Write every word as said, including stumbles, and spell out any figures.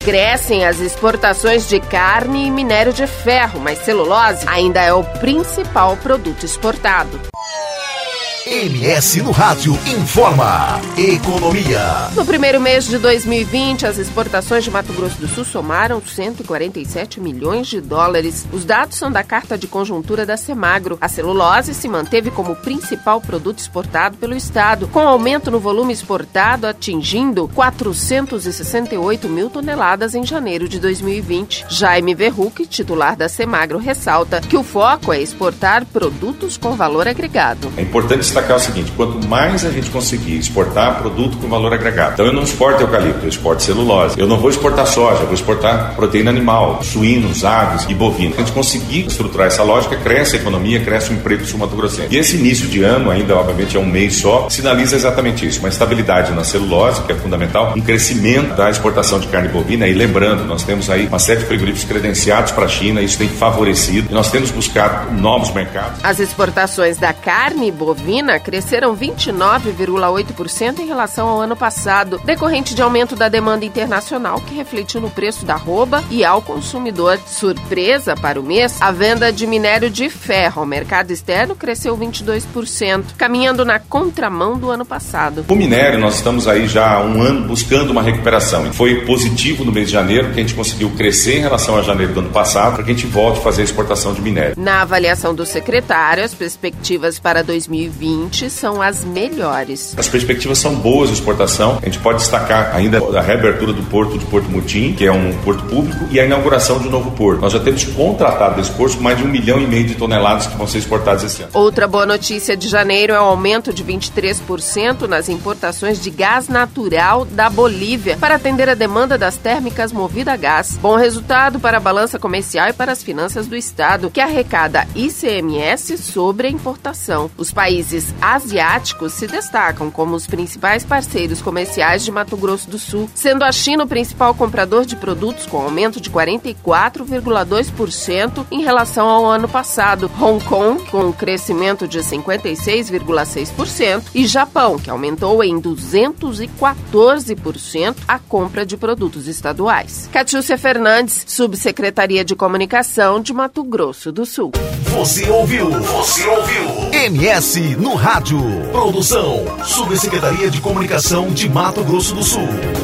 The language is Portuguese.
Crescem as exportações de carne e minério de ferro, mas celulose ainda é o principal produto exportado. M S no Rádio informa Economia. No primeiro mês de dois mil e vinte, as exportações de Mato Grosso do Sul somaram cento e quarenta e sete milhões de dólares. Os dados são da carta de conjuntura da Semagro. A celulose se manteve como principal produto exportado pelo estado, com aumento no volume exportado atingindo quatrocentos e sessenta e oito mil toneladas em janeiro de dois mil e vinte. Jaime Verruc, titular da Semagro, ressalta que o foco é exportar produtos com valor agregado. É importante destacar o seguinte: quanto mais a gente conseguir exportar produto com valor agregado, então eu não exporto eucalipto, eu exporto celulose, eu não vou exportar soja, eu vou exportar proteína animal, suínos, aves e bovino. A gente conseguir estruturar essa lógica, cresce a economia, cresce o emprego sul-mato-grossense. E esse início de ano, ainda obviamente é um mês só, sinaliza exatamente isso, uma estabilidade na celulose, que é fundamental, um crescimento da exportação de carne bovina. E lembrando, nós temos aí uma série de frigoríficos credenciados para a China, isso tem favorecido, e nós temos buscado novos mercados. As exportações da carne bovina cresceram vinte e nove vírgula oito por cento em relação ao ano passado, decorrente de aumento da demanda internacional que refletiu no preço da arroba e ao consumidor. Surpresa para o mês, a venda de minério de ferro ao mercado externo cresceu vinte e dois por cento, caminhando na contramão do ano passado. O minério, nós estamos aí já há um ano buscando uma recuperação. Foi positivo no mês de janeiro, que a gente conseguiu crescer em relação a janeiro do ano passado, para que a gente volte a fazer a exportação de minério. Na avaliação do secretário, as perspectivas para dois mil e vinte são as melhores. As perspectivas são boas de exportação. A gente pode destacar ainda a reabertura do porto de Porto Mutim, que é um porto público, e a inauguração de um novo porto. Nós já temos contratado desse porto mais de um milhão e meio de toneladas que vão ser exportadas esse ano. Outra boa notícia de janeiro é o aumento de vinte e três por cento nas importações de gás natural da Bolívia para atender a demanda das térmicas movida a gás. Bom resultado para a balança comercial e para as finanças do estado, que arrecada I C M S sobre a importação. Os países asiáticos se destacam como os principais parceiros comerciais de Mato Grosso do Sul, sendo a China o principal comprador de produtos, com aumento de quarenta e quatro vírgula dois por cento em relação ao ano passado, Hong Kong com um crescimento de cinquenta e seis vírgula seis por cento e Japão, que aumentou em duzentos e quatorze por cento a compra de produtos estaduais. Catiúcia Fernandes, Subsecretaria de Comunicação de Mato Grosso do Sul. Você ouviu? Você ouviu? M S no Rádio. Produção, Subsecretaria de Comunicação de Mato Grosso do Sul.